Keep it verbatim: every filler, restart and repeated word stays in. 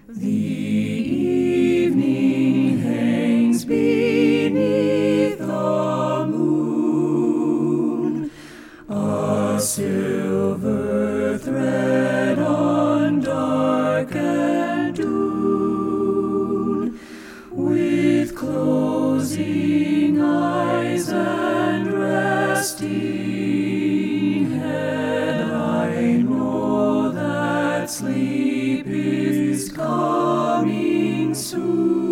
The evening hangs beneath the moon, a silver thread on darkened dune, with closing eyes and resting head. I know that sleep is coming soon.